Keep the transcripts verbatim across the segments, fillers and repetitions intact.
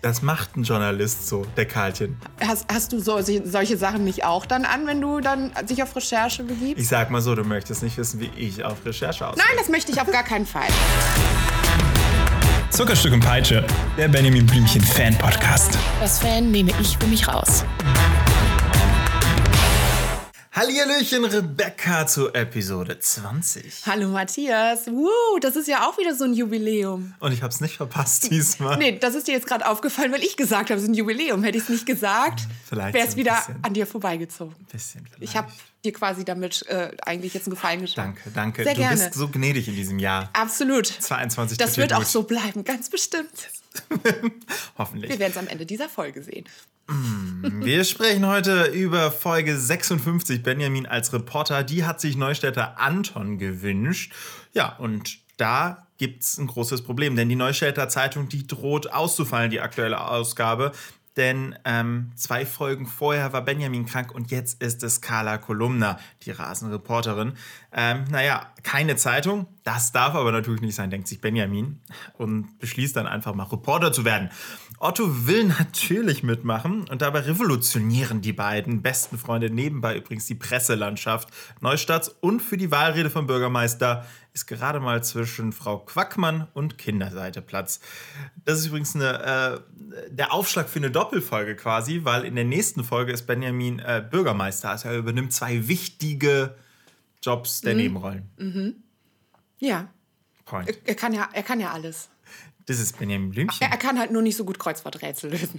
Das macht ein Journalist so, der Karlchen. Hast, hast du so, solche Sachen nicht auch dann an, wenn du dann dich auf Recherche begibst? Ich sag mal so, du möchtest nicht wissen, wie ich auf Recherche aussehe. Nein, das möchte ich auf gar keinen Fall. Zuckerstück und Peitsche, der Benjamin Blümchen-Fan-Podcast. Das Fan nehme ich für mich raus. Hallihallöchen, Rebecca zu Episode zwanzig. Hallo Matthias. Woo, das ist ja auch wieder so ein Jubiläum. Und ich hab's nicht verpasst diesmal. Nee, das ist dir jetzt gerade aufgefallen, weil ich gesagt habe, es ist ein Jubiläum. Hätte ich es nicht gesagt, wäre es wieder bisschen. an dir vorbeigezogen. Ein bisschen vielleicht. Ich habe dir quasi damit äh, eigentlich jetzt einen Gefallen getan. Danke, danke. Sehr du gerne. bist so gnädig in diesem Jahr. Absolut. zweiundzwanzig Das tut dir wird auch gut. so bleiben, ganz bestimmt. Hoffentlich. Wir werden es am Ende dieser Folge sehen. Wir sprechen heute über Folge sechsundfünfzig, Benjamin als Reporter. Die hat sich Neustädter Anton gewünscht. Ja, und da gibt's ein großes Problem, denn die Neustädter Zeitung, die droht auszufallen, die aktuelle Ausgabe. Denn ähm, zwei Folgen vorher war Benjamin krank und jetzt ist es Carla Kolumna, die Rasenreporterin. Ähm, naja, keine Zeitung, das darf aber natürlich nicht sein, denkt sich Benjamin und beschließt dann einfach mal Reporter zu werden. Otto will natürlich mitmachen und dabei revolutionieren die beiden besten Freunde nebenbei übrigens die Presselandschaft Neustadts und für die Wahlrede vom Bürgermeister ist gerade mal zwischen Frau Quackmann und Kinderseite Platz. Das ist übrigens eine, äh, der Aufschlag für eine Doppelfolge quasi, weil in der nächsten Folge ist Benjamin äh, Bürgermeister. Also er übernimmt zwei wichtige Jobs der mhm. Nebenrollen. Mhm. Ja. Point. Er, er, kann ja. Er kann ja alles. Das ist Benjamin Blümchen. Er, er kann halt nur nicht so gut Kreuzworträtsel lösen.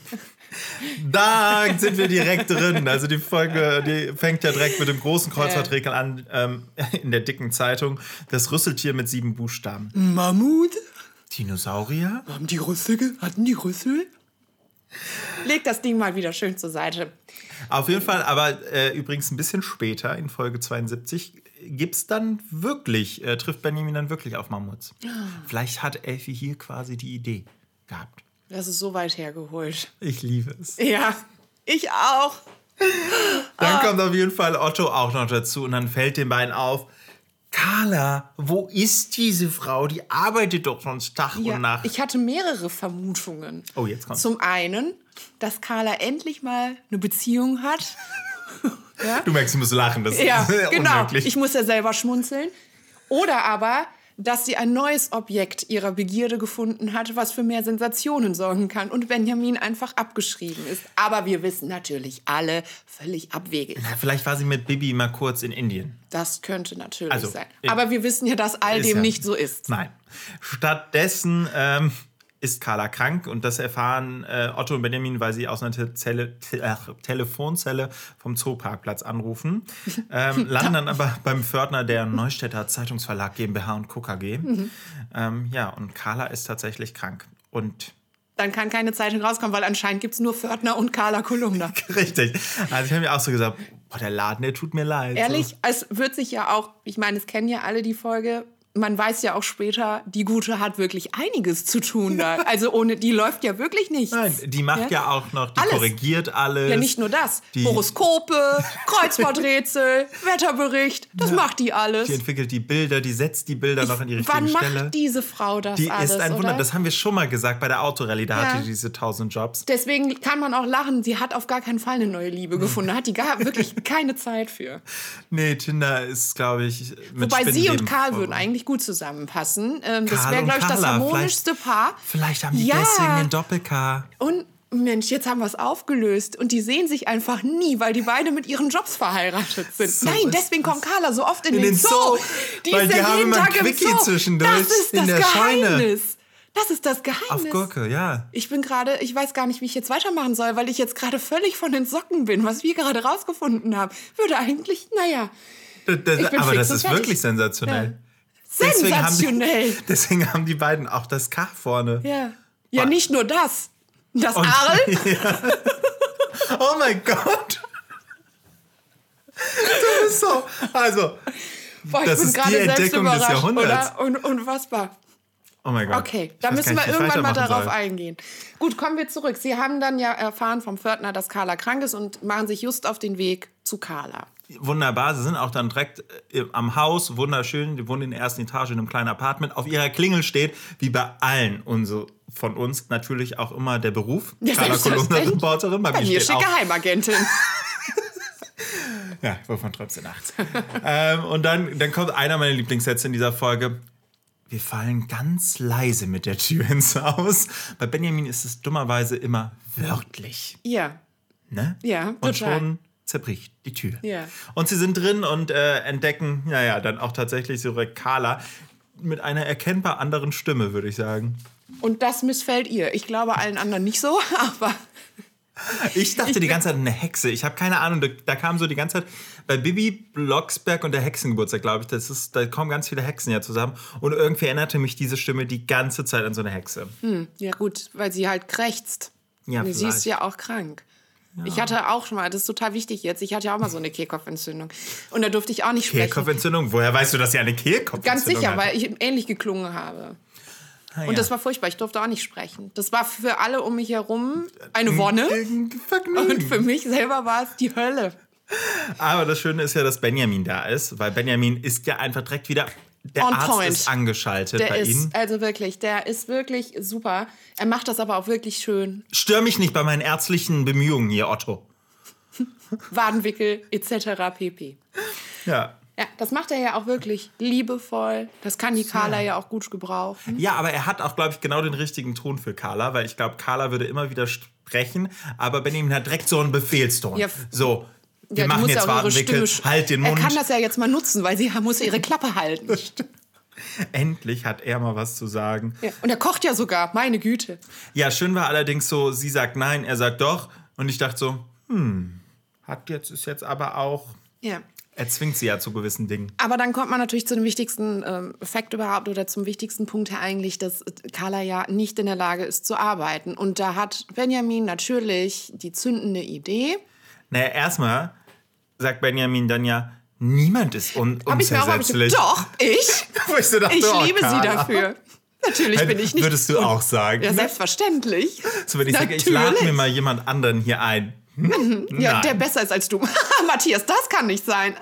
Da sind wir direkt drin. Also die Folge, die fängt ja direkt mit dem großen Kreuzworträtsel an, ähm, in der dicken Zeitung. Das Rüsseltier mit sieben Buchstaben. Mammut? Dinosaurier? Haben die Rüssel? Hatten die Rüssel? Leg das Ding mal wieder schön zur Seite. Auf jeden Fall, aber äh, übrigens ein bisschen später, in Folge zweiundsiebzig, gibt's dann wirklich, äh, trifft Benjamin dann wirklich auf Mammuts. Oh. Vielleicht hat Elfi hier quasi die Idee gehabt. Das ist so weit hergeholt. Ich liebe es. Ja, ich auch. Dann oh. kommt auf jeden Fall Otto auch noch dazu und dann fällt den beiden auf, Carla, wo ist diese Frau? Die arbeitet doch sonst Tag ja, und Nacht. Ich hatte mehrere Vermutungen. Oh, jetzt kommt's. Zum einen, dass Carla endlich mal eine Beziehung hat. Ja? Du merkst, du musst lachen, das ja, ist genau. unmöglich. Ich muss ja selber schmunzeln. Oder aber, dass sie ein neues Objekt ihrer Begierde gefunden hat, was für mehr Sensationen sorgen kann und Benjamin einfach abgeschrieben ist. Aber wir wissen natürlich alle, völlig abwegig. Na, vielleicht war sie mit Bibi mal kurz in Indien. Das könnte natürlich also, sein. Aber wir wissen ja, dass all dem ja, nicht so ist. Nein. Stattdessen ähm, ist Carla krank und das erfahren äh, Otto und Benjamin, weil sie aus einer Te- Zelle, Te- äh, Telefonzelle vom Zooparkplatz anrufen. Ähm, landen dann aber beim Pförtner der Neustädter Zeitungsverlag GmbH und Co. K G. Mhm. Ähm, ja, und Carla ist tatsächlich krank. Und dann kann keine Zeitung rauskommen, weil anscheinend gibt es nur Pförtner und Carla Kolumna. Richtig. Also ich habe mir auch so gesagt, boah, der Laden, der tut mir leid. Ehrlich, so. Es wird sich ja auch, ich meine, es kennen ja alle die Folge, man weiß ja auch später, die Gute hat wirklich einiges zu tun da. Also ohne die läuft ja wirklich nichts. Nein, die macht ja, ja auch noch, die alles. korrigiert alles. Ja, nicht nur das. Die Horoskope, Kreuzworträtsel, Wetterbericht, das ja. macht die alles. Die entwickelt die Bilder, die setzt die Bilder ich, noch in die richtige wann Stelle. Wann macht diese Frau das die alles, Die ist ein Wunder, oder? Das haben wir schon mal gesagt bei der Autorallye, da ja. hatte die diese tausend Jobs. Deswegen kann man auch lachen, sie hat auf gar keinen Fall eine neue Liebe gefunden, da hat die gar wirklich keine Zeit für. Nee, Tinder ist, glaube ich, mit Wobei sie und Karl vor. würden eigentlich gut zusammenpassen. Ähm, das Karl wäre, und glaube ich, das Carla. harmonischste vielleicht, Paar. Vielleicht haben die ja. deswegen den Doppel-K. Und Mensch, jetzt haben wir es aufgelöst. Und die sehen sich einfach nie, weil die beide mit ihren Jobs verheiratet sind. So Nein, deswegen kommt Carla so oft in, in den, den Zoo. Zoo. Die weil ist die ja haben jeden immer Tag ein im Quickie Zoo. zwischendurch Das ist das in der Geheimnis. Scheune. Das ist das Geheimnis. Auf Gurke, ja. Ich bin gerade, ich weiß gar nicht, wie ich jetzt weitermachen soll, weil ich jetzt gerade völlig von den Socken bin. Was wir gerade rausgefunden haben, würde eigentlich, naja. Das, das, aber das ist fertig. Wirklich sensationell. Ja. Sensationell. Deswegen haben, die, deswegen haben die beiden auch das K vorne. Ja, ja, nicht nur das. Das Und, Arl. Ja. Oh mein Gott. Du bist so. Also, Boah, das ich bin ist gerade die selbst Entdeckung des überrascht, Jahrhunderts. oder? Un- unfassbar. Oh mein Gott. Okay, da müssen wir nicht, irgendwann mal darauf soll. eingehen. Gut, kommen wir zurück. Sie haben dann ja erfahren vom Pförtner, dass Carla krank ist und machen sich just auf den Weg zu Carla. wunderbar. Sie sind auch dann direkt äh, am Haus, wunderschön. Die wohnen in der ersten Etage in einem kleinen Apartment. Auf ihrer Klingel steht, wie bei allen unsere, von uns, natürlich auch immer der Beruf. Ja, Carla Kolumna, Reporterin. Bei, bei mir steht Geheimagentin. Ja, wovon träumst du nachts? ähm, und dann, dann kommt einer meiner Lieblingssätze in dieser Folge. Wir fallen ganz leise mit der Tür ins Haus. Bei Benjamin ist es dummerweise immer wörtlich. Ja. Ne? Ja, und total. schon zerbricht die Tür. Ja. Und sie sind drin und äh, entdecken, naja, dann auch tatsächlich so Carla mit einer erkennbar anderen Stimme, würde ich sagen. Und das missfällt ihr. Ich glaube allen anderen nicht so, aber... Ich dachte die ganze Zeit eine Hexe. Ich habe keine Ahnung, da, da kam so die ganze Zeit bei Bibi Blocksberg und der Hexengeburtstag, glaube ich, das ist, da kommen ganz viele Hexen ja zusammen. Und irgendwie erinnerte mich diese Stimme die ganze Zeit an so eine Hexe. Hm, ja gut, weil sie halt krächzt. Ja, sie ist ja auch krank. Ja. Ich hatte auch schon mal, das ist total wichtig jetzt, ich hatte ja auch mal so eine Kehlkopfentzündung. Und da durfte ich auch nicht sprechen. Kehlkopfentzündung? Woher weißt du, dass sie eine Kehlkopfentzündung Ganz sicher, hat? weil ich ähnlich geklungen habe. Ah, und ja. das war furchtbar, ich durfte auch nicht sprechen. Das war für alle um mich herum eine Wonne. Vergnügen. Und für mich selber war es die Hölle. Aber das Schöne ist ja, dass Benjamin da ist, weil Benjamin ist ja einfach direkt wieder, der On Arzt point. ist angeschaltet Der bei ist, Ihnen. also wirklich, der ist wirklich super. Er macht das aber auch wirklich schön. Stör mich nicht bei meinen ärztlichen Bemühungen hier, Otto. Wadenwickel et cetera pp. Ja. Ja, das macht er ja auch wirklich liebevoll. Das kann die Carla ja auch gut gebrauchen. Ja, aber er hat auch, glaube ich, genau den richtigen Ton für Carla, weil ich glaube, Carla würde immer wieder sprechen, aber Benjamin hat direkt so einen Befehlston. Ja. So, wir Ja, die machen muss jetzt ja auch ihre Wadenwickel, Stimme- halt den Mund. Er kann das ja jetzt mal nutzen, weil sie muss ihre Klappe halten. Endlich hat er mal was zu sagen. Ja. Und er kocht ja sogar, meine Güte. Ja, schön war allerdings so, sie sagt nein, er sagt doch. Und ich dachte so, hm, hat jetzt, ist jetzt aber auch, Ja. er zwingt sie ja zu gewissen Dingen. Aber dann kommt man natürlich zu dem wichtigsten ähm, Fakt überhaupt oder zum wichtigsten Punkt her eigentlich, dass Carla ja nicht in der Lage ist zu arbeiten. Und da hat Benjamin natürlich die zündende Idee. Naja, erstmal sagt Benjamin dann ja, niemand ist un Hab ich mir auch, hab ich, unzersetzlich. doch, ich. Wo ich so dachte, Ich oh, liebe sie Carla. dafür. Natürlich bin ich nicht. Würdest du auch sagen? Ja, selbstverständlich. So, wenn ich sage, ich lade mir mal jemand anderen hier ein. Hm? Ja, Nein. der besser ist als du. Matthias, das kann nicht sein.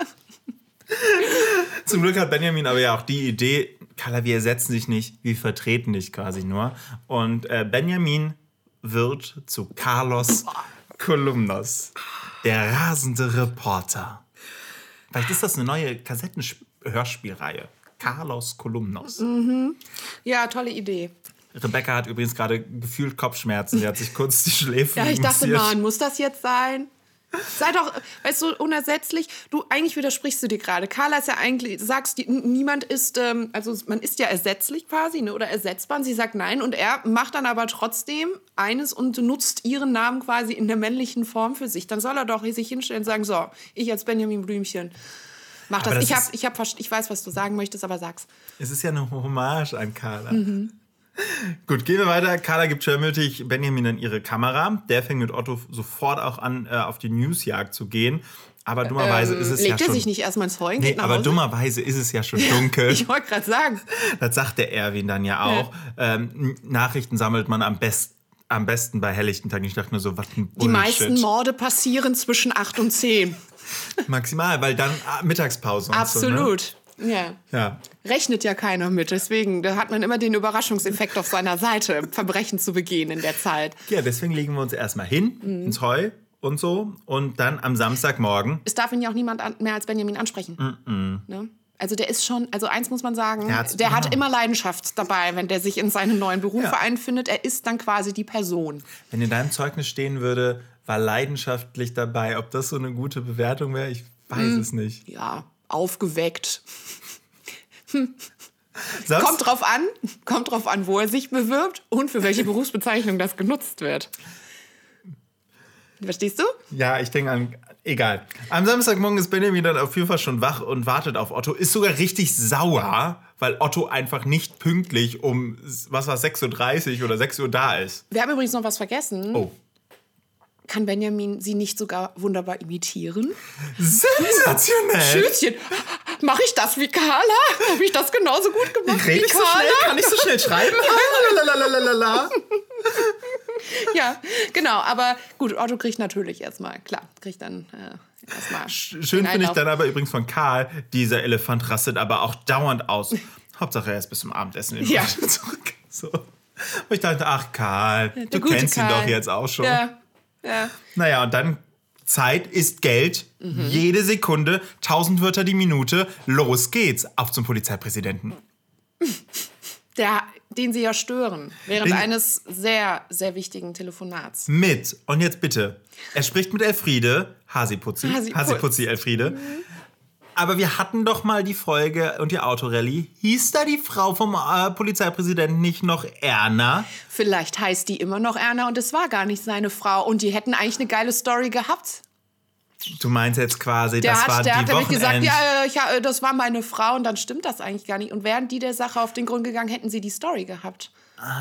Zum Glück hat Benjamin aber ja auch die Idee, Carla, wir ersetzen dich nicht, wir vertreten dich quasi nur. Und äh, Benjamin wird zu Carlos Kolumnos, der rasende Reporter. Vielleicht ist das eine neue Kassetten-Hörspielreihe. Carlos Kolumnos. Mhm. Ja, tolle Idee. Rebecca hat übrigens gerade gefühlt Kopfschmerzen. Sie hat sich kurz die Schläfen Ja, ich dachte, massiert. Mann, muss das jetzt sein? Sei doch, weißt du, unersetzlich. Du, eigentlich widersprichst du dir gerade. Carla ist ja eigentlich, du sagst, die, niemand ist, ähm, also man ist ja ersetzlich quasi, ne, oder ersetzbar. Und sie sagt nein und er macht dann aber trotzdem eines und nutzt ihren Namen quasi in der männlichen Form für sich. Dann soll er doch sich hinstellen und sagen, so, ich als Benjamin Blümchen, mach das. das ich, hab, ist- ich, hab, ich weiß, was du sagen möchtest, aber sag's. Es ist ja eine Hommage an Carla. Mhm. Gut, gehen wir weiter. Carla gibt schwermütig Benjamin dann ihre Kamera. Der fängt mit Otto sofort auch an, äh, auf die Newsjagd zu gehen. Aber dummerweise ist es Legt ja er schon... sich nicht erstmal ins Heu und Nee, geht nach aber Hause? dummerweise ist es ja schon dunkel. Ich wollte gerade sagen. Das sagt der Erwin dann ja auch. Ähm, Nachrichten sammelt man am, best, am besten bei helllichten Tagen. Ich dachte nur so, was ein Bullshit. Die meisten Morde passieren zwischen acht und zehn. Maximal, weil dann ah, Mittagspause und Absolut. so. Ne? Ja. Ja. Rechnet ja keiner mit. Deswegen da hat man immer den Überraschungseffekt auf seiner Seite, Verbrechen zu begehen in der Zeit. Ja, deswegen legen wir uns erstmal hin, Mhm. ins Heu und so. Und dann am Samstagmorgen. Es darf ihn ja auch niemand an, mehr als Benjamin ansprechen. Ne? Also der ist schon, also eins muss man sagen, Der hat's- der hat genau. immer Leidenschaft dabei, wenn der sich in seinen neuen Beruf Ja. einfindet. Er ist dann quasi die Person. Wenn in deinem Zeugnis stehen würde, war leidenschaftlich dabei, ob das so eine gute Bewertung wäre, ich weiß Mhm. es nicht. Ja, aufgeweckt. Sonst, Kommt drauf an, kommt drauf an, wo er sich bewirbt und für welche Berufsbezeichnung das genutzt wird. Verstehst du? ja, ich denke an, egal. Am Samstagmorgen ist Benjamin dann auf jeden Fall schon wach und wartet auf Otto. Ist sogar richtig sauer, weil Otto einfach nicht pünktlich um, was war, sechs Uhr dreißig oder sechs Uhr da ist. Wir haben übrigens noch was vergessen. Oh. Kann Benjamin sie nicht sogar wunderbar imitieren? Sensationell! Schützchen, mache ich das wie Carla? Habe ich das genauso gut gemacht Ich rede wie nicht so Carla? schnell, kann ich so schnell schreiben? Lalalala. Ja, genau. Aber gut, Otto kriegt natürlich erstmal, klar, kriegt dann äh, erstmal. Schön finde ich dann aber übrigens von Karl, dieser Elefant rastet aber auch dauernd aus. Hauptsache er ist bis zum Abendessen in Ja. zurück. So. Und ich dachte, ach Karl, du gute kennst ihn Karl. doch jetzt auch schon. Ja, ja. Naja, und dann Zeit ist Geld. Mhm. Jede Sekunde, tausend Wörter die Minute. Los geht's. Auf zum Polizeipräsidenten. Der, den sie ja stören, während Den- eines sehr, sehr wichtigen Telefonats. Mit, und jetzt bitte, er spricht mit Elfriede, Hasiputzi, Hasiputz. Hasiputzi Elfriede. Aber wir hatten doch mal die Folge und die Autorallye. Hieß da die Frau vom äh, Polizeipräsidenten nicht noch Erna? Vielleicht heißt die immer noch Erna und es war gar nicht seine Frau. Und die hätten eigentlich eine geile Story gehabt. Du meinst jetzt quasi, Der das war hat, der die hat nämlich gesagt, Wochenend... ja, äh, ich, äh, das war meine Frau und dann stimmt das eigentlich gar nicht. Und wären die der Sache auf den Grund gegangen, hätten sie die Story gehabt.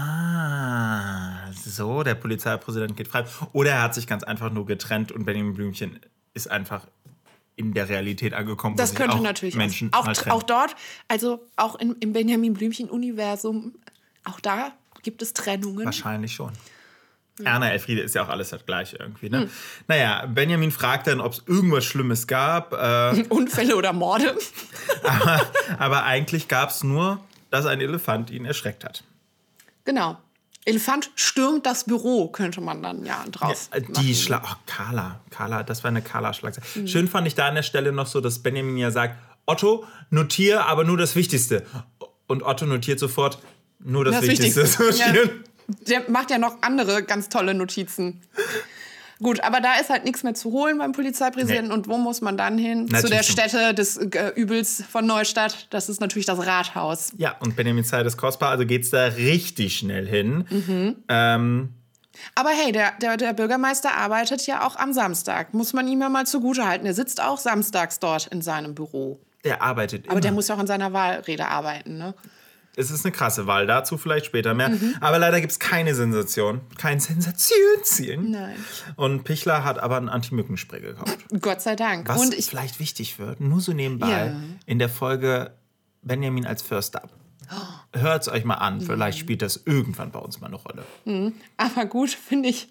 Ah, so, der Polizeipräsident geht frei. Oder er hat sich ganz einfach nur getrennt und Benjamin Blümchen ist einfach in der Realität angekommen. wo Das sich könnte auch natürlich Menschen auch, mal auch, trennen. auch dort, also auch im, im Benjamin Blümchen-Universum, auch da gibt es Trennungen. Wahrscheinlich schon. Erna, Elfriede ist ja auch alles das Gleiche irgendwie. Ne? Hm. Naja, Benjamin fragt dann, ob es irgendwas Schlimmes gab. Äh, Unfälle oder Morde. aber, aber eigentlich gab es nur, dass ein Elefant ihn erschreckt hat. Genau. Elefant stürmt das Büro, könnte man dann ja draus Ja, die Schlag... Oh, Carla. Carla, das war eine Carla-Schlagzeile. Mhm. Schön fand ich da an der Stelle noch so, dass Benjamin ja sagt, Otto, notier aber nur das Wichtigste. Und Otto notiert sofort nur das, Das Wichtigste. Wichtigste. Ja. Der macht ja noch andere ganz tolle Notizen. Gut, aber da ist halt nichts mehr zu holen beim Polizeipräsidenten. Nee. Und wo muss man dann hin? Natürlich zu der Stätte des äh, Übels von Neustadt. Das ist natürlich das Rathaus. Ja, und Benjamins Zeit ist kostbar, also geht's da richtig schnell hin. Mhm. Ähm, aber hey, der, der, der Bürgermeister arbeitet ja auch am Samstag. Muss man ihm ja mal zugutehalten. Er sitzt auch samstags dort in seinem Büro. Der arbeitet immer. Aber der muss ja auch in seiner Wahlrede arbeiten, ne? Es ist eine krasse Wahl, dazu vielleicht später mehr. Mhm. Aber leider gibt es keine Sensation. Kein Sensationsziel. Nein. Und Pichler hat aber ein Anti-Mückenspray gekauft. Gott sei Dank. Was Und ich vielleicht wichtig wird, nur so nebenbei, ja. in der Folge Benjamin als Förster. Oh. Hört es euch mal an, vielleicht mhm. spielt das irgendwann bei uns mal eine Rolle. Mhm. Aber gut, finde ich...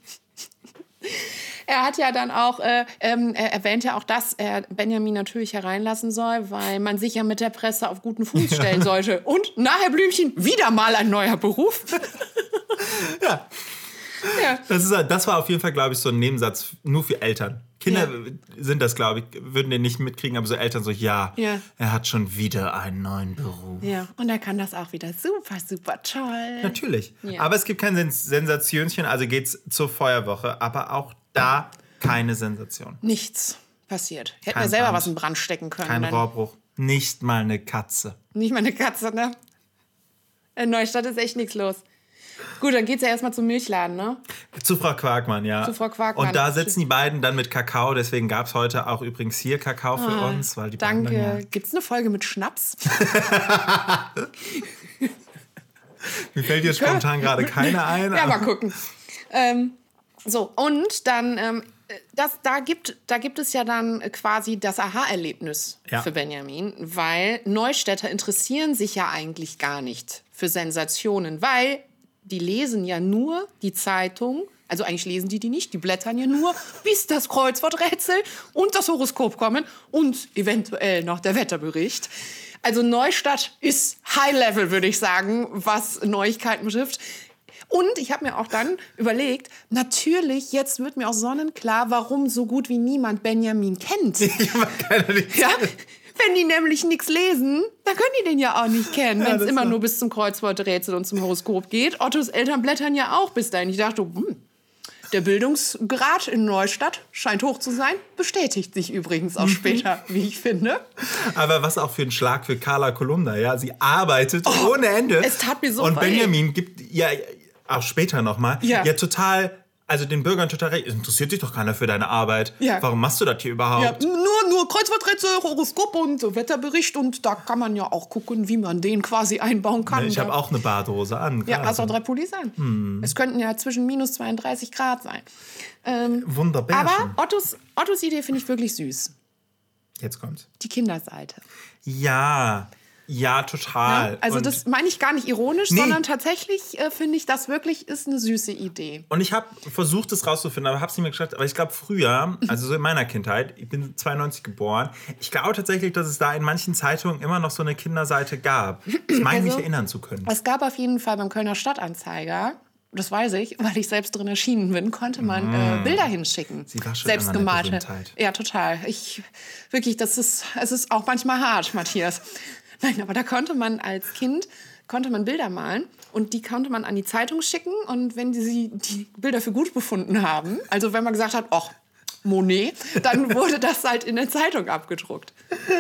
Er hat ja dann auch, äh, ähm, er erwähnt ja auch, dass er Benjamin natürlich hereinlassen soll, weil man sich ja mit der Presse auf guten Fuß stellen sollte. Und nachher Blümchen, wieder mal ein neuer Beruf. Ja. ja. Das, ist, das war auf jeden Fall, glaube ich, so ein Nebensatz nur für Eltern. Kinder ja. sind das, glaube ich, würden den nicht mitkriegen, aber so Eltern so, ja, ja, er hat schon wieder einen neuen Beruf. Ja, und er kann das auch wieder super, super toll. Natürlich. Ja. Aber es gibt kein Sens- Sensationchen, also geht's zur Feuerwoche, aber auch da keine Sensation. Nichts passiert. Hätten Kein wir selber Brand. was in Brand stecken können. Kein dann. Rohrbruch. Nicht mal eine Katze. Nicht mal eine Katze, ne? In Neustadt ist echt nichts los. Gut, dann geht's ja erstmal zum Milchladen, ne? Zu Frau Quarkmann, ja. Zu Frau Quarkmann. Und da sitzen die beiden dann mit Kakao, deswegen gab es heute auch übrigens hier Kakao für ah, uns. Weil die danke. Dann, ja. Gibt's eine Folge mit Schnaps? Mir fällt jetzt spontan gerade keine ein. Ja, mal gucken. Ähm, so, und dann, ähm, das, da, gibt, da gibt es ja dann quasi das Aha-Erlebnis ja. für Benjamin, weil Neustädter interessieren sich ja eigentlich gar nicht für Sensationen, weil die lesen ja nur die Zeitung, also eigentlich lesen die die nicht, die blättern ja nur, bis das Kreuzworträtsel und das Horoskop kommen und eventuell noch der Wetterbericht. Also Neustadt ist High-Level, würde ich sagen, was Neuigkeiten betrifft. Und ich habe mir auch dann überlegt, natürlich, jetzt wird mir auch sonnenklar, warum so gut wie niemand Benjamin kennt. Ja, keiner nicht. Ja, wenn die nämlich nichts lesen, dann können die den ja auch nicht kennen, wenn es ja, immer so. nur bis zum Kreuzworträtsel und zum Horoskop geht. Ottos Eltern blättern ja auch bis dahin. Ich dachte, hm, der Bildungsgrad in Neustadt scheint hoch zu sein. Bestätigt sich übrigens auch später, wie ich finde. Aber was auch für ein Schlag für Carla Kolumna, ja. Sie arbeitet oh, ohne Ende. Es tat mir so Und weh. Benjamin gibt ja auch später nochmal ja. ja total, also den Bürgern total recht. Es interessiert dich doch keiner für deine Arbeit. Ja. Warum machst du das hier überhaupt? Ja, nur, nur Kreuzworträtsel, Horoskop und Wetterbericht. Und da kann man ja auch gucken, wie man den quasi einbauen kann. Ich habe auch eine Badehose an. Ja, hast auch drei Pullis an. Hm. Es könnten ja zwischen minus zweiunddreißig Grad sein. Ähm, Wunderbar. Aber Ottos, Ottos Idee finde ich wirklich süß. Jetzt kommt's. Die Kinderseite. Ja. Ja, total. Ja, also und das meine ich gar nicht ironisch, Nee. sondern tatsächlich äh, finde ich, das wirklich ist eine süße Idee. Und ich habe versucht, es rauszufinden, aber habe es nicht mehr geschafft. Aber ich glaube, früher, also so in meiner Kindheit, ich bin zweiundneunzig geboren, ich glaube tatsächlich, dass es da in manchen Zeitungen immer noch so eine Kinderseite gab. Ich meine, mich Also, erinnern zu können. Es gab auf jeden Fall beim Kölner Stadtanzeiger, das weiß ich, weil ich selbst drin erschienen bin, konnte man äh, Bilder hinschicken. Sie war schon Selbstgemalte. immer eine Berühmtheit. Ja, total. Ich, wirklich, das ist, es ist auch manchmal hart, Matthias. Nein, aber da konnte man als Kind, konnte man Bilder malen und die konnte man an die Zeitung schicken und wenn die sie die Bilder für gut befunden haben, also wenn man gesagt hat, ach, Monet, dann wurde das halt in der Zeitung abgedruckt.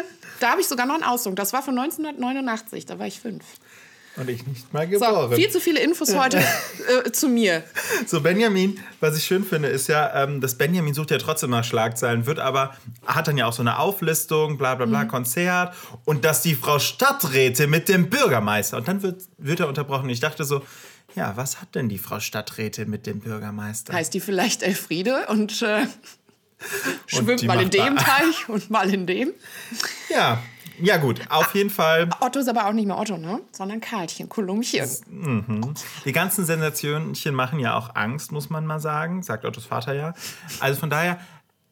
Da habe ich sogar noch einen Ausdruck. Das war von neunzehnhundertneunundachtzig, da war ich fünf. Und ich nicht mal So, geboren. viel zu viele Infos heute äh, zu mir. So, Benjamin, was ich schön finde, ist ja, ähm, dass Benjamin sucht ja trotzdem nach Schlagzeilen, wird aber, hat dann ja auch so eine Auflistung, bla bla bla, Mhm. Konzert und dass die Frau Stadträte mit dem Bürgermeister. Und dann wird, wird er unterbrochen. Ich dachte so, ja, was hat denn die Frau Stadträte mit dem Bürgermeister? Heißt die vielleicht Elfriede und äh, schwimmt die mal in macht dem da- Teich und mal in dem. Ja, ja gut, auf jeden Fall. Otto ist aber auch nicht mehr Otto, ne? Sondern Karlchen, Kolumbchen. Die ganzen Sensationchen machen ja auch Angst, muss man mal sagen, sagt Ottos Vater ja. Also von daher,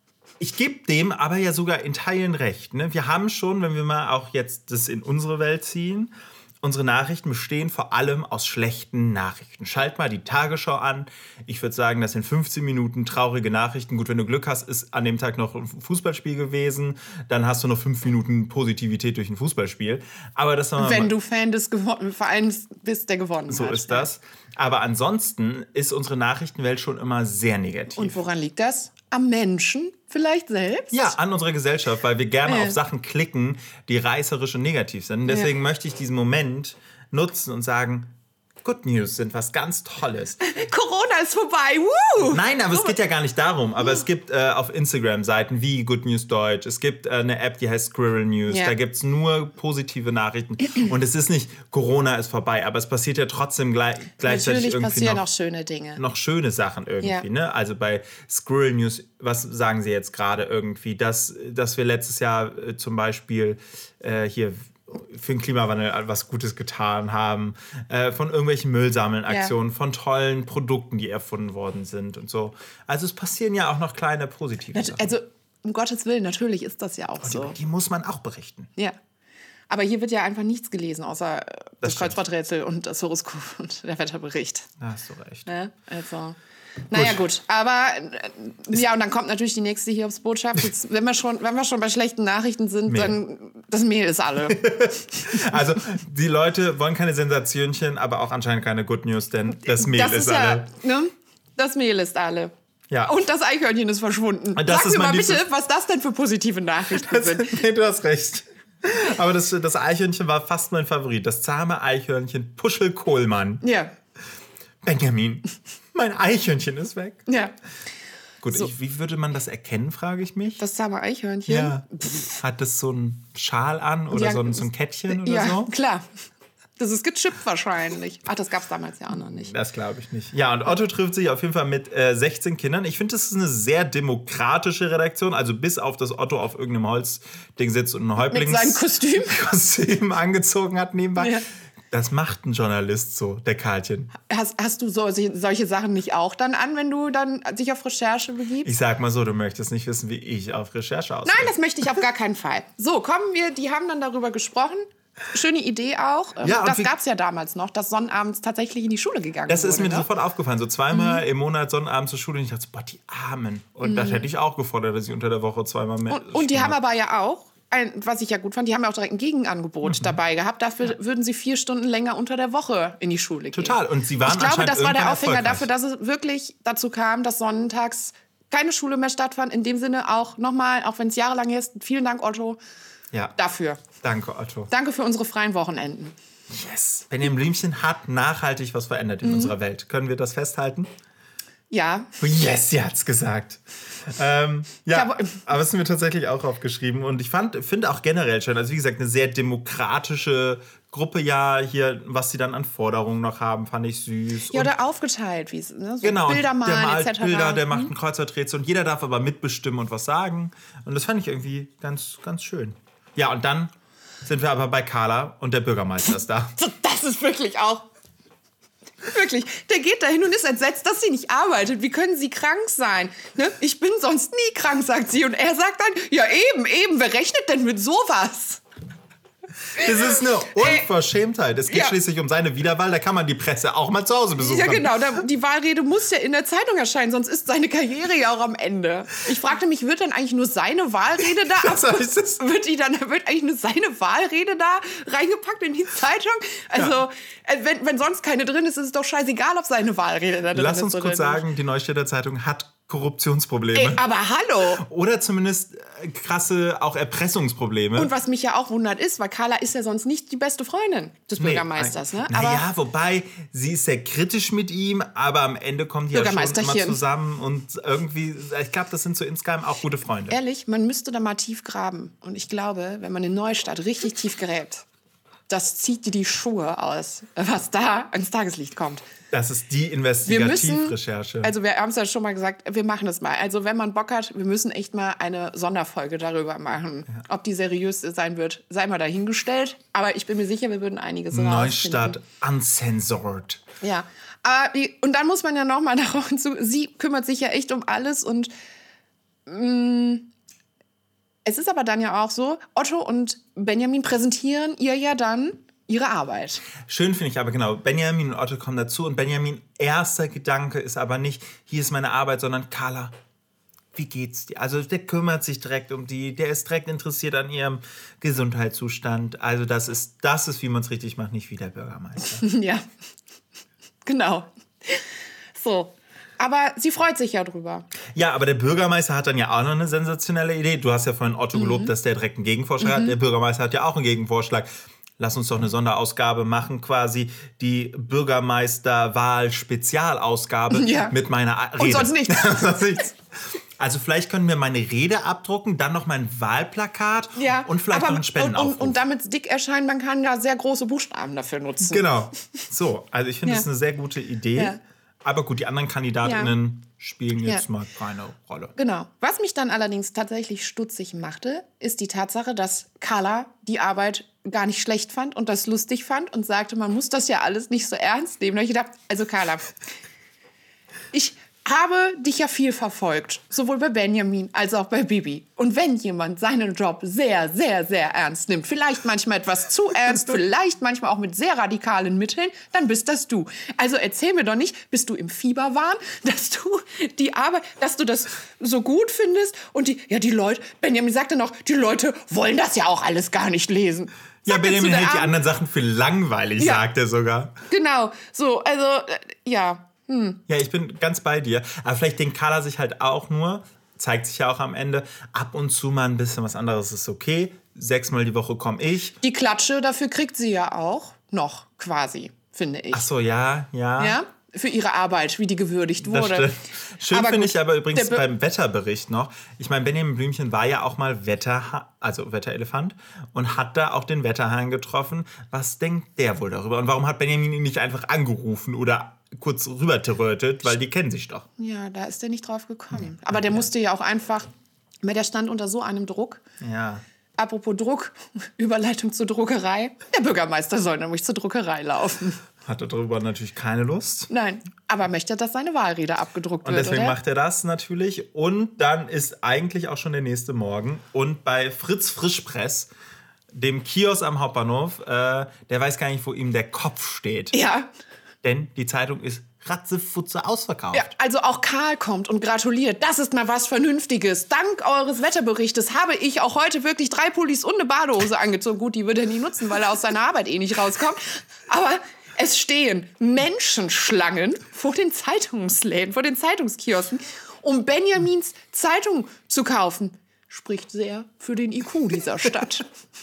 ich gebe dem aber ja sogar in Teilen recht. Ne? Wir haben schon, wenn wir mal auch jetzt das in unsere Welt ziehen, unsere Nachrichten bestehen vor allem aus schlechten Nachrichten. Schalt mal die Tagesschau an. Ich würde sagen, das sind fünfzehn Minuten traurige Nachrichten. Gut, wenn du Glück hast, ist an dem Tag noch ein Fußballspiel gewesen. Dann hast du noch fünf Minuten Positivität durch ein Fußballspiel. Aber das soll man Wenn mal- du Fan des Gewo- Vereins bist, der gewonnen So hat. ist das. Aber ansonsten ist unsere Nachrichtenwelt schon immer sehr negativ. Und woran liegt das? Am Menschen vielleicht selbst? Ja, an unserer Gesellschaft, weil wir gerne Äh. auf Sachen klicken, die reißerisch und negativ sind. Deswegen Ja. möchte ich diesen Moment nutzen und sagen, Good News sind was ganz Tolles. Corona ist vorbei. Woo! Nein, aber es geht ja gar nicht darum. Aber es gibt äh, auf Instagram Seiten wie Good News Deutsch. Es gibt äh, eine App, die heißt Squirrel News. Ja. Da gibt es nur positive Nachrichten. Und es ist nicht, Corona ist vorbei, aber es passiert ja trotzdem gleich, gleichzeitig Natürlich irgendwie passieren noch, auch schöne Dinge. noch schöne Sachen irgendwie. Ja. Ne? Also bei Squirrel News, was sagen sie jetzt gerade irgendwie? Dass, dass wir letztes Jahr äh, zum Beispiel äh, hier für den Klimawandel was Gutes getan haben, äh, von irgendwelchen Müllsammeln-Aktionen, Ja. von tollen Produkten, die erfunden worden sind und so. Also es passieren ja auch noch kleine positive Nat- Sachen. Also, um Gottes Willen, natürlich ist das ja auch so. die, die muss man auch berichten. Ja. Aber hier wird ja einfach nichts gelesen, außer äh, das, stimmt. Kreuzworträtsel und das Horoskop und der Wetterbericht. Da hast du recht. Ne? Also, naja, gut. Aber, äh, ja, und dann kommt natürlich die nächste Hiobsbotschaft. Jetzt, wenn, wir schon, wenn wir schon bei schlechten Nachrichten sind, Mehl. dann das Mehl ist alle. Also die Leute wollen keine Sensationchen, aber auch anscheinend keine Good News, denn das Mehl das ist, ist ja, alle. ne? Das Mehl ist alle. Ja. Und das Eichhörnchen ist verschwunden. Und das Sag ist mir mein mal bitte, liebstes- was das denn für positive Nachrichten Das, sind. nee, du hast recht. Aber das, das Eichhörnchen war fast mein Favorit. Das zahme Eichhörnchen Puschel Kohlmann. Ja, Benjamin, mein Eichhörnchen ist weg. ja. Gut, So. ich, wie würde man das erkennen, frage ich mich. Das zahme Eichhörnchen. Ja. Hat das so einen Schal an oder Ja, so, ein, so ein Kettchen oder ja, so? klar. Das ist gechippt wahrscheinlich. Ach, das gab es damals ja auch noch nicht. Das glaube ich nicht. Ja, und Otto trifft sich auf jeden Fall mit äh, sechzehn Kindern. Ich finde, das ist eine sehr demokratische Redaktion. Also bis auf das Otto auf irgendeinem Holzding sitzt und ein Häuptlings seinem Kostüm. Kostüm angezogen hat nebenbei. Ja. Das macht ein Journalist so, der Karlchen. Hast, hast du so, solche Sachen nicht auch dann an, wenn du dann dich auf Recherche begibst? Ich sag mal so, du möchtest nicht wissen, wie ich auf Recherche aussehe. Nein, das möchte ich auf gar keinen Fall. So, kommen wir, die haben dann darüber gesprochen. Schöne Idee auch. Ähm, Ja, und das wie- gab es ja damals noch, dass sonnabends tatsächlich in die Schule gegangen Das wurde. ist mir ne? sofort aufgefallen. So zweimal im Monat Sonnabend zur Schule. Und ich dachte, so, boah, die Armen. Und das hätte ich auch gefordert, dass ich unter der Woche zweimal mehr. Und, und die haben aber ja auch, ein, was ich ja gut fand, die haben ja auch direkt ein Gegenangebot Mhm. dabei gehabt. Dafür würden sie vier Stunden länger unter der Woche in die Schule gehen. Total. Und sie waren Ich glaube, anscheinend das war der irgendwann Aufhänger erfolgreich. dafür, dass es wirklich dazu kam, dass sonntags keine Schule mehr stattfand. In dem Sinne auch nochmal, auch wenn es jahrelang ist, vielen Dank, Otto, Ja, dafür. danke, Otto. Danke für unsere freien Wochenenden. Yes. Benjamin Blümchen hat nachhaltig was verändert Mhm. in unserer Welt. Können wir das festhalten? Ja, Yes, sie hat's gesagt. Ähm, ja, Ich hab- aber es ist mir tatsächlich auch aufgeschrieben. Und ich fand, finde auch generell schon, also wie gesagt, eine sehr demokratische Gruppe ja hier, was sie dann an Forderungen noch haben, fand ich süß. ja Und oder aufgeteilt, wie es, ne? so genau, Bilder der malen malt et cetera. Bilder, der macht ein Kreuzworträtsel und jeder darf aber mitbestimmen und was sagen. Und das fand ich irgendwie ganz, ganz schön. Ja, und dann sind wir aber bei Carla und der Bürgermeister ist da. Das ist wirklich auch... Wirklich, der geht dahin und ist entsetzt, dass sie nicht arbeitet. Wie können sie krank sein? Ne? Ich bin sonst nie krank, sagt sie. Und er sagt dann, ja eben, eben, wer rechnet denn mit sowas? Das ist eine Unverschämtheit. Es geht ja. schließlich um seine Wiederwahl, da kann man die Presse auch mal zu Hause besuchen. Ja genau, die Wahlrede muss ja in der Zeitung erscheinen, sonst ist seine Karriere ja auch am Ende. Ich fragte mich, wird dann eigentlich nur seine Wahlrede da Was heißt das? Wird, die dann, wird eigentlich nur seine Wahlrede da reingepackt in die Zeitung? Also, ja. wenn, wenn sonst keine drin ist, ist es doch scheißegal, ob seine Wahlrede da drin Lass ist. uns kurz sagen, die Neustädter Zeitung hat Korruptionsprobleme. Ey, aber hallo! Oder zumindest krasse auch Erpressungsprobleme. Und was mich ja auch wundert ist, weil Carla ist ja sonst nicht die beste Freundin des Bürgermeisters. Nee, ne? Naja, wobei, sie ist sehr kritisch mit ihm, aber am Ende kommen die ja schon immer zusammen. Und irgendwie, ich glaube, das sind so insgeheim auch gute Freunde. Ehrlich, man müsste da mal tief graben. Und ich glaube, wenn man in Neustadt richtig tief gräbt, das zieht dir die Schuhe aus, was da ans Tageslicht kommt. Das ist die Investigativrecherche. Also wir haben es ja schon mal gesagt, wir machen das mal. Also wenn man Bock hat, wir müssen echt mal eine Sonderfolge darüber machen. Ja. Ob die seriös sein wird, sei mal dahingestellt. Aber ich bin mir sicher, wir würden einiges rausfinden. Neustadt uncensored. Ja, aber die, und dann muss man ja noch mal darauf hinzu, sie kümmert sich ja echt um alles und mh, es ist aber dann ja auch so, Otto und Benjamin präsentieren ihr ja dann ihre Arbeit. Schön finde ich aber genau, Benjamin und Otto kommen dazu und Benjamin erster Gedanke ist aber nicht, hier ist meine Arbeit, sondern Carla, wie geht's dir? Also der kümmert sich direkt um die, der ist direkt interessiert an ihrem Gesundheitszustand. Also das ist, das ist, wie man es richtig macht, nicht wie der Bürgermeister. Ja, genau. So. Aber sie freut sich ja drüber. Ja, aber der Bürgermeister hat dann ja auch noch eine sensationelle Idee. Du hast ja vorhin Otto gelobt, mhm. dass der direkt einen Gegenvorschlag mhm. hat. Der Bürgermeister hat ja auch einen Gegenvorschlag. Lass uns doch eine Sonderausgabe machen, quasi die Bürgermeisterwahl-Spezialausgabe ja. mit meiner Rede. Und sonst nichts. sonst nichts. Also vielleicht können wir meine Rede abdrucken, dann noch mein Wahlplakat ja, und vielleicht aber, noch einen Spendenaufruf. Und, und, und damit es dick erscheint, man kann da sehr große Buchstaben dafür nutzen. Genau. So, also ich finde, ja. das ist eine sehr gute Idee. Ja. Aber gut, die anderen KandidatInnen ja. spielen jetzt ja. mal keine Rolle. Genau. Was mich dann allerdings tatsächlich stutzig machte, ist die Tatsache, dass Carla die Arbeit gar nicht schlecht fand und das lustig fand und sagte, man muss das ja alles nicht so ernst nehmen. Da habe ich gedacht, also Carla, ich habe dich ja viel verfolgt, sowohl bei Benjamin als auch bei Bibi. Und wenn jemand seinen Job sehr, sehr, sehr ernst nimmt, vielleicht manchmal etwas zu ernst, vielleicht manchmal auch mit sehr radikalen Mitteln, dann bist das du. Also erzähl mir doch nicht, bist du im Fieberwahn, dass du die Arbeit, dass du das so gut findest und die, ja die Leute, Benjamin sagte noch, die Leute wollen das ja auch alles gar nicht lesen. Ja, Benjamin hält die anderen Sachen für langweilig, ja. sagt er sogar. Genau, so, also, äh, ja. Hm. Ja, ich bin ganz bei dir. Aber vielleicht denkt Carla sich halt auch nur, zeigt sich ja auch am Ende, ab und zu mal ein bisschen was anderes ist okay. Sechsmal die Woche komme ich. Die Klatsche dafür kriegt sie ja auch noch quasi, finde ich. Ach so, ja, ja. Ja, für ihre Arbeit, wie die gewürdigt wurde. Das stimmt. Schön finde ich aber übrigens beim Wetterbericht noch. Ich meine, Benjamin Blümchen war ja auch mal Wetter, also Wetterelefant und hat da auch den Wetterhahn getroffen. Was denkt der wohl darüber? Und warum hat Benjamin ihn nicht einfach angerufen oder kurz rüberterrötet, weil die kennen sich doch. Ja, da ist der nicht drauf gekommen. Aber der musste ja auch einfach, weil der stand unter so einem Druck. Ja. Apropos Druck, Überleitung zur Druckerei. Der Bürgermeister soll nämlich zur Druckerei laufen. Hat er darüber natürlich keine Lust. Nein, aber möchte, dass seine Wahlrede abgedruckt und wird, deswegen oder? macht er das natürlich. Und dann ist eigentlich auch schon der nächste Morgen. Und bei Fritz Frischpress, dem Kiosk am Hauptbahnhof, äh, der weiß gar nicht, wo ihm der Kopf steht. Ja. Denn die Zeitung ist ratzefutze ausverkauft. Ja, also auch Karl kommt und gratuliert. Das ist mal was Vernünftiges. Dank eures Wetterberichtes habe ich auch heute wirklich drei Pullis und eine Badehose angezogen. Gut, die würde er nie nutzen, weil er aus seiner Arbeit eh nicht rauskommt. Aber es stehen Menschenschlangen vor den Zeitungsläden, vor den Zeitungskiosken, um Benjamins Zeitung zu kaufen. Spricht sehr für den I Q dieser Stadt.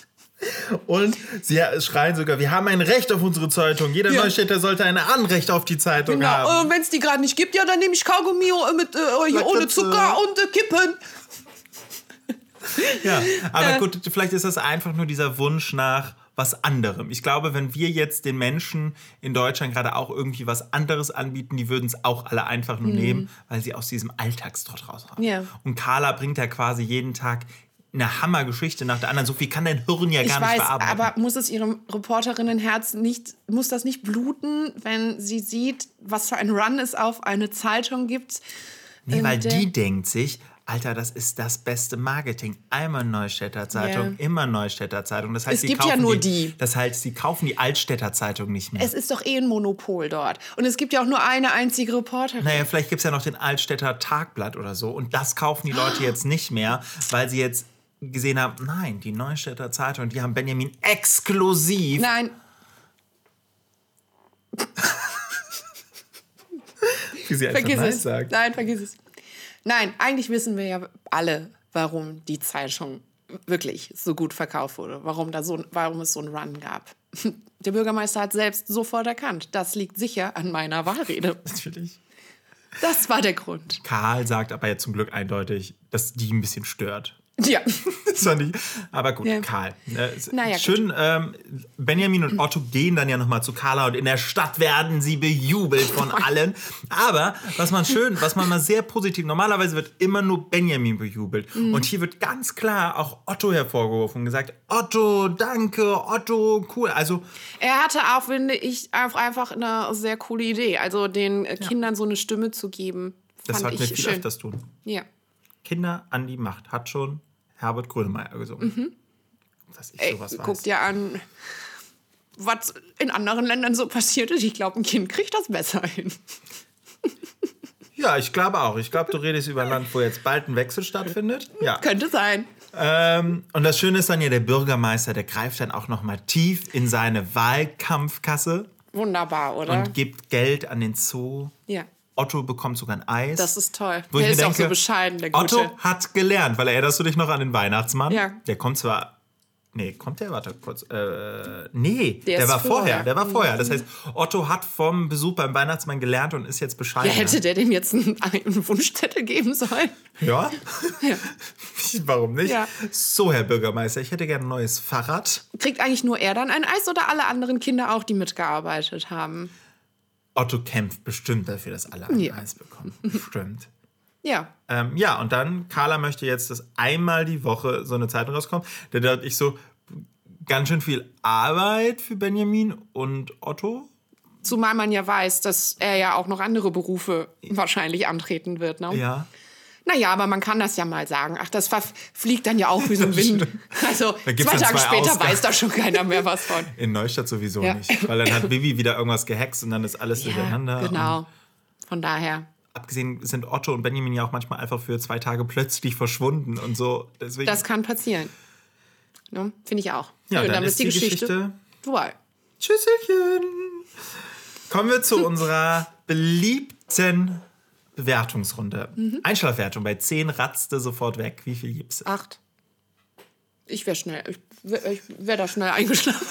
Und sie schreien sogar, wir haben ein Recht auf unsere Zeitung. Jeder ja. Neustädter sollte ein Anrecht auf die Zeitung genau. haben. Äh, wenn es die gerade nicht gibt, ja, dann nehme ich Kaugummi mit, äh, hier ohne Zucker und äh, Kippen. Ja, aber äh. gut, vielleicht ist das einfach nur dieser Wunsch nach was anderem. Ich glaube, wenn wir jetzt den Menschen in Deutschland gerade auch irgendwie was anderes anbieten, die würden es auch alle einfach nur mhm. nehmen, weil sie aus diesem Alltagstrott raus haben. Ja. Und Carla bringt ja quasi jeden Tag eine Hammergeschichte nach der anderen. So viel kann dein Hirn ja gar Ich nicht weiß, bearbeiten. aber muss es ihrem Reporterinnenherz nicht, muss das nicht bluten, wenn sie sieht, was für ein Run es auf eine Zeitung gibt? Nee, in weil der- die denkt sich, Alter, das ist das beste Marketing. Einmal Neustädter Zeitung, Ja. immer Neustädter Zeitung. Das heißt, Es sie gibt kaufen ja nur die. Das heißt, sie kaufen die Altstädter Zeitung nicht mehr. Es ist doch eh ein Monopol dort. Und es gibt ja auch nur eine einzige Reporterin. Naja, vielleicht gibt es ja noch den Altstädter Tagblatt oder so. Und das kaufen die Leute jetzt nicht mehr, weil sie jetzt gesehen haben, nein, die Neustädter Zeitung, die haben Benjamin exklusiv. Nein, Wie sie einfach vergiss nice es. sagt. Nein, vergiss es. Nein, eigentlich wissen wir ja alle, warum die Zeitung wirklich so gut verkauft wurde. Warum, da so, warum es so einen Run gab. Der Bürgermeister hat selbst sofort erkannt, das liegt sicher an meiner Wahlrede. Natürlich. Das war der Grund. Karl sagt aber jetzt zum Glück eindeutig, dass die ein bisschen stört. Ja. Das fand ich. Aber gut, Ja. Karl. Äh, ist Naja, schön, ähm, Benjamin und Otto gehen dann ja nochmal zu Carla und in der Stadt werden sie bejubelt von allen. Aber was man schön, was man mal sehr positiv, normalerweise wird immer nur Benjamin bejubelt. Mhm. Und hier wird ganz klar auch Otto hervorgerufen und gesagt, Otto, danke, Otto, cool. Also Er hatte auch, finde ich, auch einfach eine sehr coole Idee. Also den äh, Kindern so eine Stimme zu geben. das Fand sollten wir ich viel schön. öfters tun. Ja. Kinder an die Macht hat schon Herbert Grönemeyer gesungen. Dass ich Ey, sowas weiß. guck dir an, was in anderen Ländern so passiert ist. Ich glaube, ein Kind kriegt das besser hin. Ja, ich glaube auch. Ich glaube, du redest über ein Land, wo jetzt bald ein Wechsel stattfindet. Ja. Könnte sein. Ähm, und das Schöne ist dann ja, der Bürgermeister, der greift dann auch noch mal tief in seine Wahlkampfkasse Wunderbar, oder? und gibt Geld an den Zoo. Ja, Otto bekommt sogar ein Eis. das ist toll. Wo Der ich ist mir auch so denke, bescheiden, der Gute. Otto hat gelernt, weil erinnerst du dich noch an den Weihnachtsmann? Ja. Der kommt zwar. Nee, kommt der? Warte kurz. Äh, nee, Der der, ist war vorher. vorher. Der war vorher. Das heißt, Otto hat vom Besuch beim Weihnachtsmann gelernt und ist jetzt bescheiden. Ja, hätte der dem jetzt einen, einen Wunschzettel geben sollen? Ja? Warum nicht? Ja. So, Herr Bürgermeister, ich hätte gerne ein neues Fahrrad. Kriegt eigentlich nur er dann ein Eis oder alle anderen Kinder auch, die mitgearbeitet haben? Otto kämpft bestimmt dafür, dass alle ein Ja. Eis bekommen. Bestimmt. Ja. Ähm, ja, und dann, Carla möchte jetzt, dass einmal die Woche so eine Zeitung rauskommt. Da dachte ich so, ganz schön viel Arbeit für Benjamin und Otto. Zumal man ja weiß, dass er ja auch noch andere Berufe wahrscheinlich antreten wird. Ne? Ja. Naja, aber man kann das ja mal sagen. Ach, das verf- fliegt dann ja auch wie so ein Wind. Also Da gibt's zwei dann Tage zwei später Ausgaben. weiß da schon keiner mehr was von. In Neustadt sowieso Ja. nicht. Weil dann hat Vivi wieder irgendwas gehext und dann ist alles durcheinander. Und genau. Von daher. abgesehen sind Otto und Benjamin ja auch manchmal einfach für zwei Tage plötzlich verschwunden und so. Deswegen, Das kann passieren. Ne? Finde ich auch. ja, und dann, dann ist die Geschichte vorbei. Tschüsselchen. Kommen wir zu unserer beliebten Bewertungsrunde. Mhm. Einschlafwertung. Bei zehn ratzte sofort weg. Wie viel gibt's? Acht. Ich wäre schnell. Ich wäre ich wär da schnell eingeschlafen.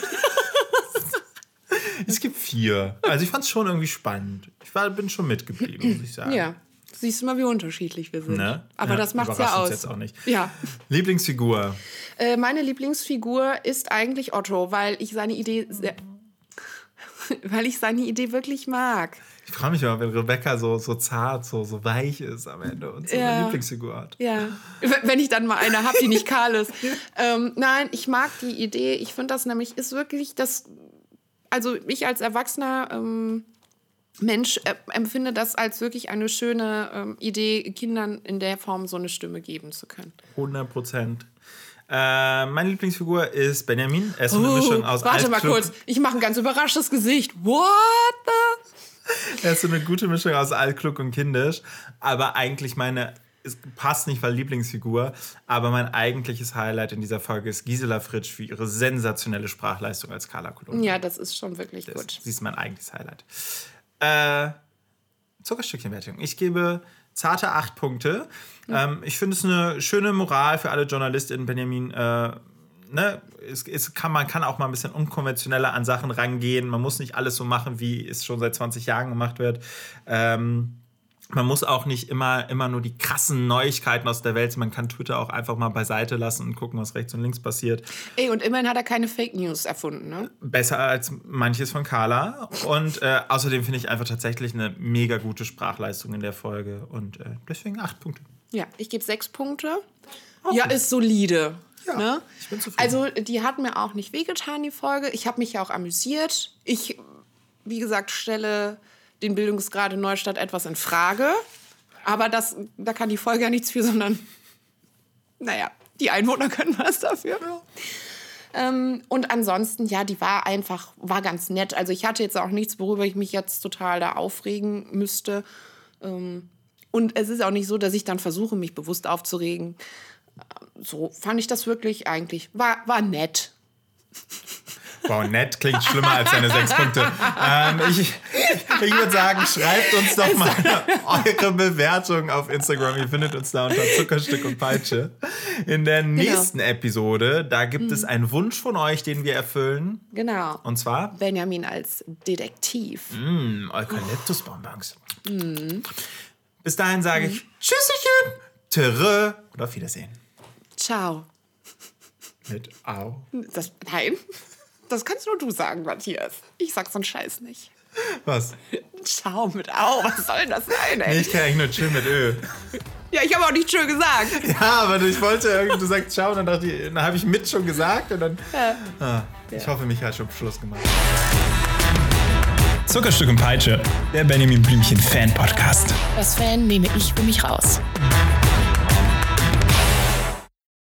Es gibt vier. Also ich fand es schon irgendwie spannend. Ich war, bin schon mitgeblieben, muss ich sagen. Ja. Siehst du mal, wie unterschiedlich wir sind. Ne? Aber Ja, das macht's überrascht ja uns aus. jetzt auch nicht. Ja. Lieblingsfigur. Äh, meine Lieblingsfigur ist eigentlich Otto, weil ich seine Idee sehr, weil ich seine Idee wirklich mag. Ich freue mich immer, wenn Rebecca so, so zart, so, so weich ist am Ende und so Ja. eine Lieblingsfigur hat. Ja, wenn ich dann mal eine habe, die nicht kahl ist. ähm, nein, ich mag die Idee. Ich finde das nämlich, ist wirklich das, also ich als erwachsener ähm, Mensch äh, empfinde das als wirklich eine schöne ähm, Idee, Kindern in der Form so eine Stimme geben zu können. hundert Prozent. Äh, meine Lieblingsfigur ist Benjamin. Er ist so eine Mischung aus Oh, warte mal altklug- kurz, ich mache ein ganz überraschtes Gesicht. What the? Er ist so eine gute Mischung aus altklug und kindisch. Aber eigentlich meine, es passt nicht, weil Lieblingsfigur. Aber mein eigentliches Highlight in dieser Folge ist Gisela Fritsch für ihre sensationelle Sprachleistung als Carla Kolumna. Ja, das ist schon wirklich Das, gut. sie ist mein eigentliches Highlight. Äh, Zuckerstückchenwertung. Ich gebe zarte acht Punkte. Mhm. Ähm, ich finde es eine schöne Moral für alle JournalistInnen, Benjamin. Äh, ne? es, es kann, man kann auch mal ein bisschen unkonventioneller an Sachen rangehen. Man muss nicht alles so machen, wie es schon seit zwanzig Jahren gemacht wird. Ähm, man muss auch nicht immer, immer nur die krassen Neuigkeiten aus der Welt. Man kann Twitter auch einfach mal beiseite lassen und gucken, was rechts und links passiert. Ey, und immerhin hat er keine Fake News erfunden, ne? Besser als manches von Carla. Und äh, außerdem finde ich einfach tatsächlich eine mega gute Sprachleistung in der Folge. Und äh, deswegen acht Punkte. Ja, ich gebe sechs Punkte. Okay. Ja, ist solide. Ja, ne? Ich bin zufrieden. Also die hat mir auch nicht wehgetan, die Folge. Ich habe mich ja auch amüsiert. Ich, wie gesagt, stelle den Bildungsgrad in Neustadt etwas in Frage. Aber das, da kann die Folge ja nichts für, sondern, naja, die Einwohner können was dafür. Ja. Ähm, und ansonsten, ja, die war einfach, war ganz nett. Also ich hatte jetzt auch nichts, worüber ich mich jetzt total da aufregen müsste. Ähm, und es ist auch nicht so, dass ich dann versuche, mich bewusst aufzuregen. So fand ich das wirklich eigentlich, war, war nett. Wow, nett klingt schlimmer als deine sechs Punkte. Ähm, ich ich würde sagen, schreibt uns doch mal eure Bewertung auf Instagram. Ihr findet uns da unter Zuckerstück und Peitsche. In der nächsten genau. Episode, da gibt mhm. es einen Wunsch von euch, den wir erfüllen. Genau. Und zwar? Benjamin als Detektiv. Mm, Eukalyptusbonbons. Mm. Bis dahin sage ich mm. Tschüsschen, Tere und auf Wiedersehen. Ciao. Mit Au. Das, nein. Das kannst nur du sagen, Matthias. Ich sag so einen Scheiß nicht. Was? Ciao mit Au, was soll denn das sein, ey? Nee, ich kann eigentlich nur Chill mit Ö. Ja, ich habe auch nicht Chill gesagt. Ja, aber ich wollte irgendwie, du sagst Ciao, und dann dachte ich, dann habe ich mit schon gesagt und dann... Ja. Ah, ich ja. hoffe, mich hat schon Schluss gemacht. Zuckerstück und Peitsche, der Benjamin Blümchen Fan-Podcast. Das Fan nehme ich für mich raus.